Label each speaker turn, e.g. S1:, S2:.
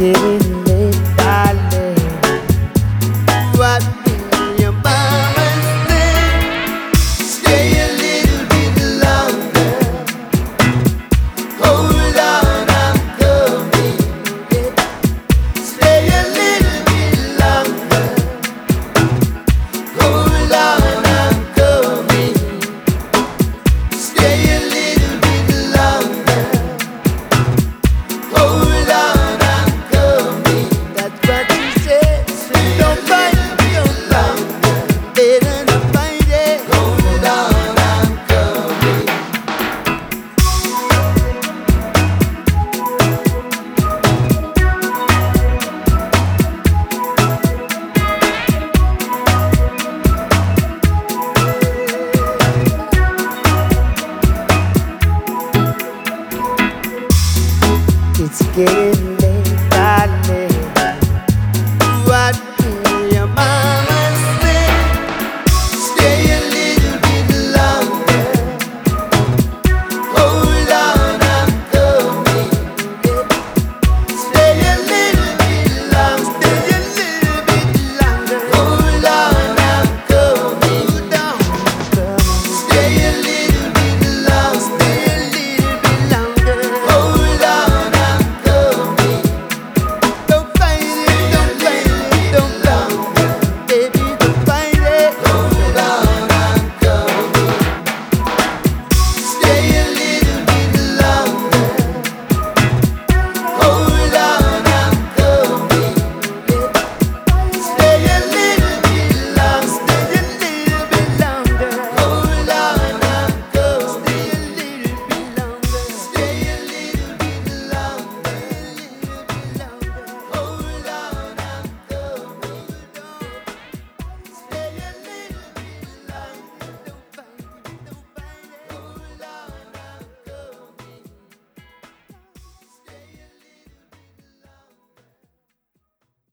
S1: getting late, darling. What will you promise then? Stay a little bit longer. Hold on, I'm coming. Stay a little bit longer. Hold on, I'm coming. Stay a little bit longer. Hold on, I'm coming. That's what she said. Don't fight no longer. Better not fight it. Hold on, I'm coming. It's getting